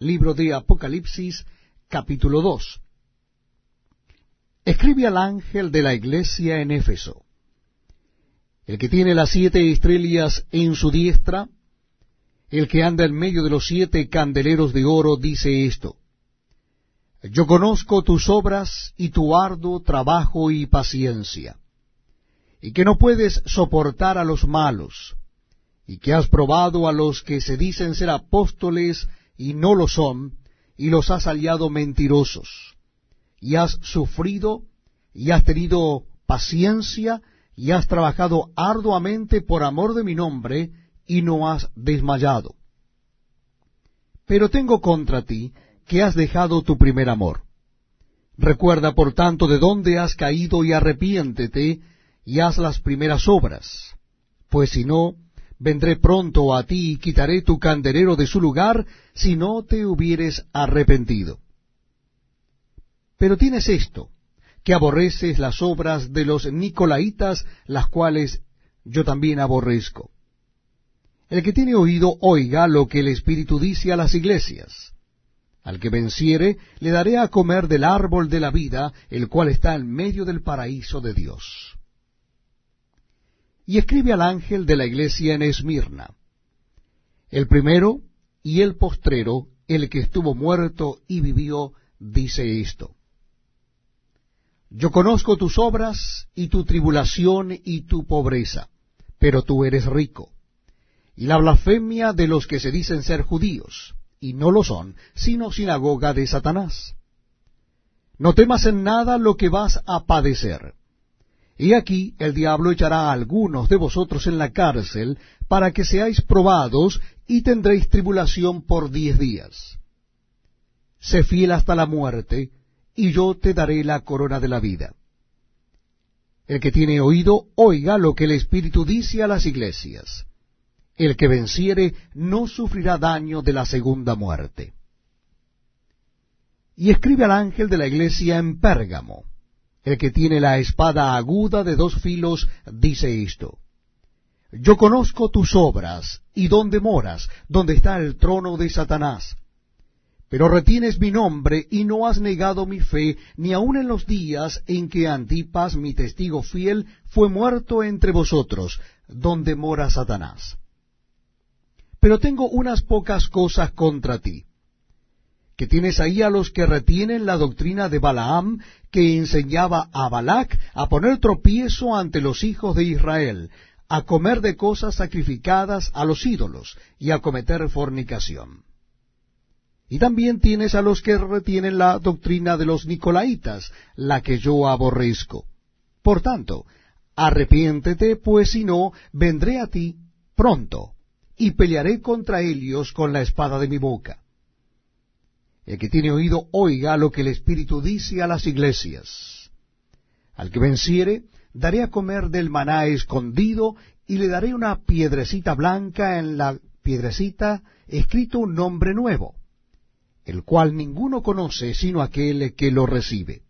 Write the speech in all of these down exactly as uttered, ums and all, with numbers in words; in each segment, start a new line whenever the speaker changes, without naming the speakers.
Libro de Apocalipsis, capítulo dos. Escribe al ángel de la iglesia en Éfeso, el que tiene las siete estrellas en su diestra, el que anda en medio de los siete candeleros de oro, dice esto: Yo conozco tus obras y tu arduo trabajo y paciencia, y que no puedes soportar a los malos, y que has probado a los que se dicen ser apóstoles y no lo son, y los has hallado mentirosos, y has sufrido, y has tenido paciencia, y has trabajado arduamente por amor de mi nombre, y no has desmayado. Pero tengo contra ti que has dejado tu primer amor. Recuerda, por tanto, de dónde has caído, y arrepiéntete, y haz las primeras obras. Pues si no, vendré pronto a ti, y quitaré tu candelero de su lugar, si no te hubieres arrepentido. Pero tienes esto, que aborreces las obras de los nicolaitas, las cuales yo también aborrezco. El que tiene oído, oiga lo que el Espíritu dice a las iglesias. Al que venciere, le daré a comer del árbol de la vida, el cual está en medio del paraíso de Dios. Y escribe al ángel de la iglesia en Esmirna: El primero y el postrero, el que estuvo muerto y vivió, dice esto: Yo conozco tus obras y tu tribulación y tu pobreza, pero tú eres rico, y la blasfemia de los que se dicen ser judíos, y no lo son, sino sinagoga de Satanás. No temas en nada lo que vas a padecer. He aquí, el diablo echará a algunos de vosotros en la cárcel, para que seáis probados, y tendréis tribulación por diez días. Sé fiel hasta la muerte, y yo te daré la corona de la vida. El que tiene oído, oiga lo que el Espíritu dice a las iglesias. El que venciere no sufrirá daño de la segunda muerte. Y escribe al ángel de la iglesia en Pérgamo: El que tiene la espada aguda de dos filos, dice esto: Yo conozco tus obras, y dónde moras, donde está el trono de Satanás. Pero retienes mi nombre, y no has negado mi fe, ni aun en los días en que Antipas, mi testigo fiel, fue muerto entre vosotros, donde mora Satanás. Pero tengo unas pocas cosas contra ti, que tienes ahí a los que retienen la doctrina de Balaam, que enseñaba a Balac a poner tropiezo ante los hijos de Israel, a comer de cosas sacrificadas a los ídolos, y a cometer fornicación. Y también tienes a los que retienen la doctrina de los nicolaitas, la que yo aborrezco. Por tanto, arrepiéntete, pues si no, vendré a ti pronto, y pelearé contra ellos con la espada de mi boca. El que tiene oído, oiga lo que el Espíritu dice a las iglesias. Al que venciere, daré a comer del maná escondido, y le daré una piedrecita blanca, en la piedrecita escrito un nombre nuevo, el cual ninguno conoce sino aquel que lo recibe.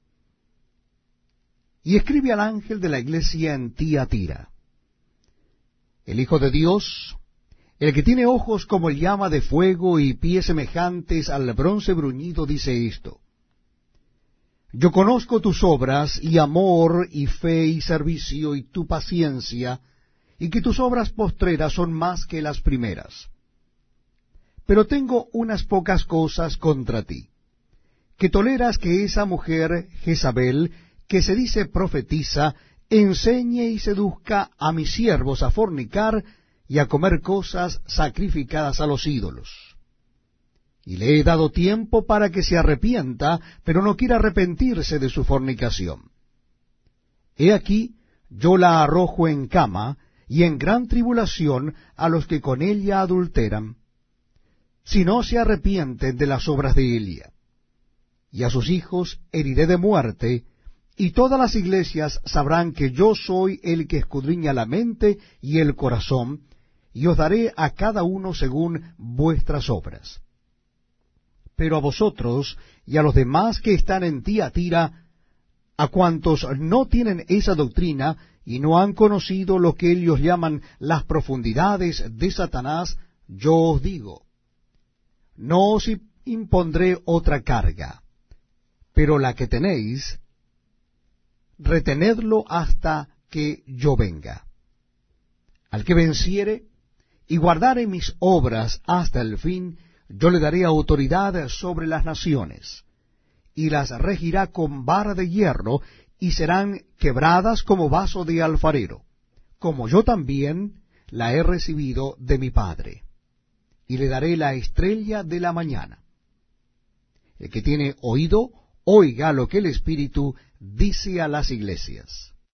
Y escribe al ángel de la iglesia en Tiatira: El Hijo de Dios, el que tiene ojos como llama de fuego y pies semejantes al bronce bruñido, dice esto: Yo conozco tus obras, y amor, y fe, y servicio, y tu paciencia, y que tus obras postreras son más que las primeras. Pero tengo unas pocas cosas contra ti, que toleras que esa mujer Jezabel, que se dice profetiza, enseñe y seduzca a mis siervos a fornicar y a comer cosas sacrificadas a los ídolos. Y le he dado tiempo para que se arrepienta, pero no quiere arrepentirse de su fornicación. He aquí, yo la arrojo en cama, y en gran tribulación a los que con ella adulteran, si no se arrepienten de las obras de ella. Y a sus hijos heriré de muerte, y todas las iglesias sabrán que yo soy el que escudriña la mente y el corazón, y os daré a cada uno según vuestras obras. Pero a vosotros y a los demás que están en Tiatira, a cuantos no tienen esa doctrina y no han conocido lo que ellos llaman las profundidades de Satanás, yo os digo: no os impondré otra carga, pero la que tenéis, retenedlo hasta que yo venga. Al que venciere y guardare mis obras hasta el fin, yo le daré autoridad sobre las naciones, y las regirá con vara de hierro, y serán quebradas como vaso de alfarero, como yo también la he recibido de mi Padre. Y le daré la estrella de la mañana. El que tiene oído, oiga lo que el Espíritu dice a las iglesias.